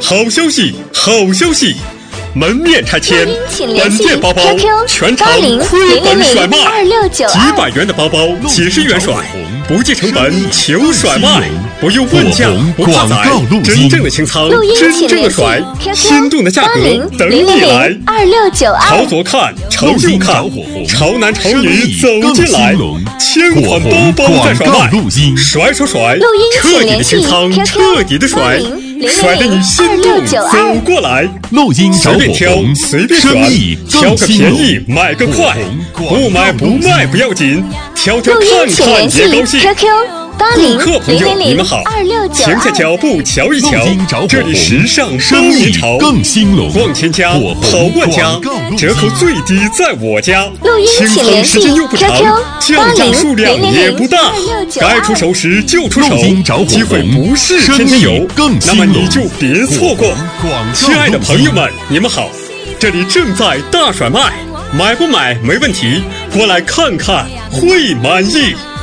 好消息，好消息！门面拆迁，本店包包全场亏本甩卖，几百元的包包几十元甩，不计成本求甩卖，不用问价，不怕宰，真正的清仓，真正的甩，心动的价格等你来。朝左看，朝右看，潮男潮女走进来，千款包包在甩卖，甩甩甩，彻底的清仓，彻底的甩。甩得你心动，走过来， 录音找随便挑，随便选，挑个便宜，买个快，不买不卖不要紧，挑挑看看也高兴。顾客朋友，你们好，停下脚步瞧一瞧，这里时尚高年潮， 更兴隆， 逛千家跑万家，折扣最低在我家，清仓时间又不长，降价数量也不大，该出手时就出手，机会不是天天有，那么你就别错过。亲爱的朋友们，你们好，这里正在大甩卖，买不买没问题，过来看看会满意。